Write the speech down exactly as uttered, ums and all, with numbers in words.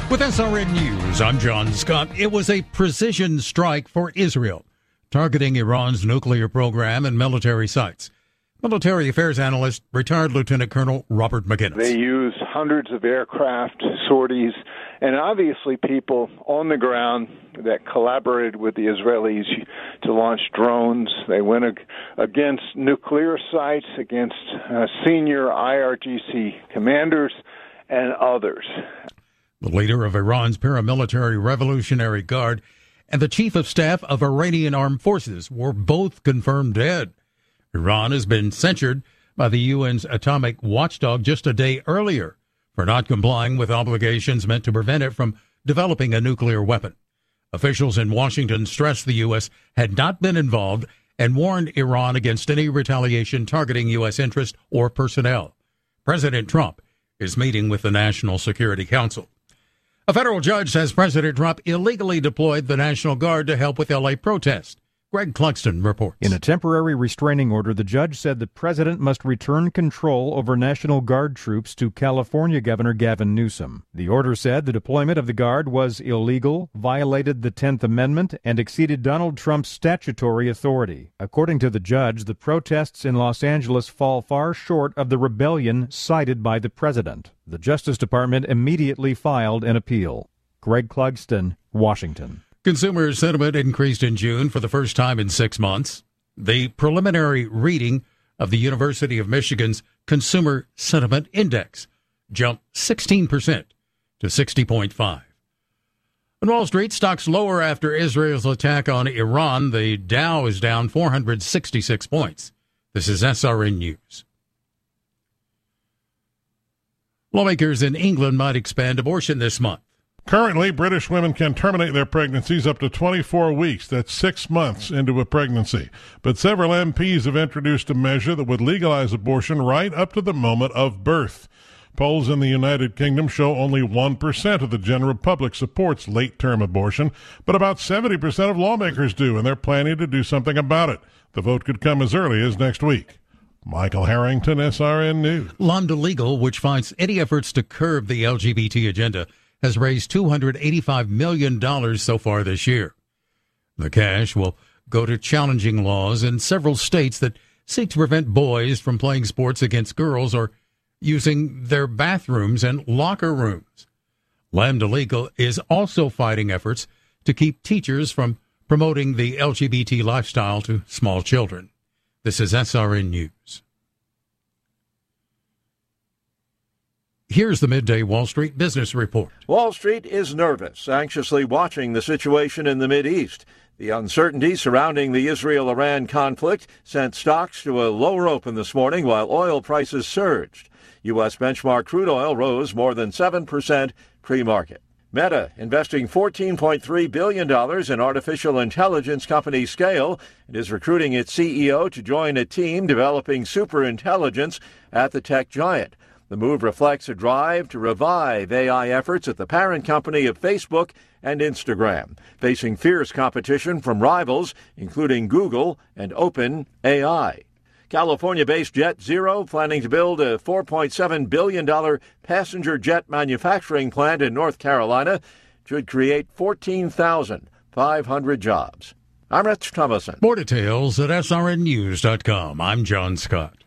With S R N News, I'm John Scott. It was a precision strike for Israel, targeting Iran's nuclear program and military sites. Military affairs analyst, retired Lieutenant Colonel Robert McGinnis. They used hundreds of aircraft, sorties, and obviously people on the ground that collaborated with the Israelis to launch drones. They went ag- against nuclear sites, against uh, senior I R G C commanders, and others. The leader of Iran's paramilitary Revolutionary Guard and the chief of staff of Iranian armed forces were both confirmed dead. Iran has been censured by the U N's atomic watchdog just a day earlier for not complying with obligations meant to prevent it from developing a nuclear weapon. Officials in Washington stressed the U S had not been involved and warned Iran against any retaliation targeting U S interests or personnel. President Trump is meeting with the National Security Council. A federal judge says President Trump illegally deployed the National Guard to help with L A protests. Greg Clugston reports. In a temporary restraining order, the judge said the president must return control over National Guard troops to California Governor Gavin Newsom. The order said the deployment of the Guard was illegal, violated the tenth Amendment, and exceeded Donald Trump's statutory authority. According to the judge, the protests in Los Angeles fall far short of the rebellion cited by the president. The Justice Department immediately filed an appeal. Greg Clugston, Washington. Consumer sentiment increased in June for the first time in six months. The preliminary reading of the University of Michigan's Consumer Sentiment Index jumped sixteen percent to sixty point five. On Wall Street, stocks lower after Israel's attack on Iran. The Dow is down four hundred sixty-six points. This is S R N News. Lawmakers in England might expand abortion this month. Currently, British women can terminate their pregnancies up to twenty-four weeks. That's six months into a pregnancy. But several M Ps have introduced a measure that would legalize abortion right up to the moment of birth. Polls in the United Kingdom show only one percent of the general public supports late-term abortion, but about seventy percent of lawmakers do, and they're planning to do something about it. The vote could come as early as next week. Michael Harrington, S R N News. Lambda Legal, which fights any efforts to curb the L G B T agenda, has raised two hundred eighty-five million dollars so far this year. The cash will go to challenging laws in several states that seek to prevent boys from playing sports against girls or using their bathrooms and locker rooms. Lambda Legal is also fighting efforts to keep teachers from promoting the L G B T lifestyle to small children. This is S R N News. Here's the Midday Wall Street Business Report. Wall Street is nervous, anxiously watching the situation in the Mideast. The uncertainty surrounding the Israel-Iran conflict sent stocks to a lower open this morning while oil prices surged. U S benchmark crude oil rose more than seven percent pre-market. Meta investing fourteen point three billion dollars in artificial intelligence company Scale and is recruiting its C E O to join a team developing superintelligence at the tech giant. The move reflects a drive to revive A I efforts at the parent company of Facebook and Instagram, facing fierce competition from rivals, including Google and OpenAI. California-based JetZero planning to build a four point seven billion dollars passenger jet manufacturing plant in North Carolina. Should create fourteen thousand five hundred jobs. I'm Rich Thomason. More details at S R N news dot com. I'm John Scott.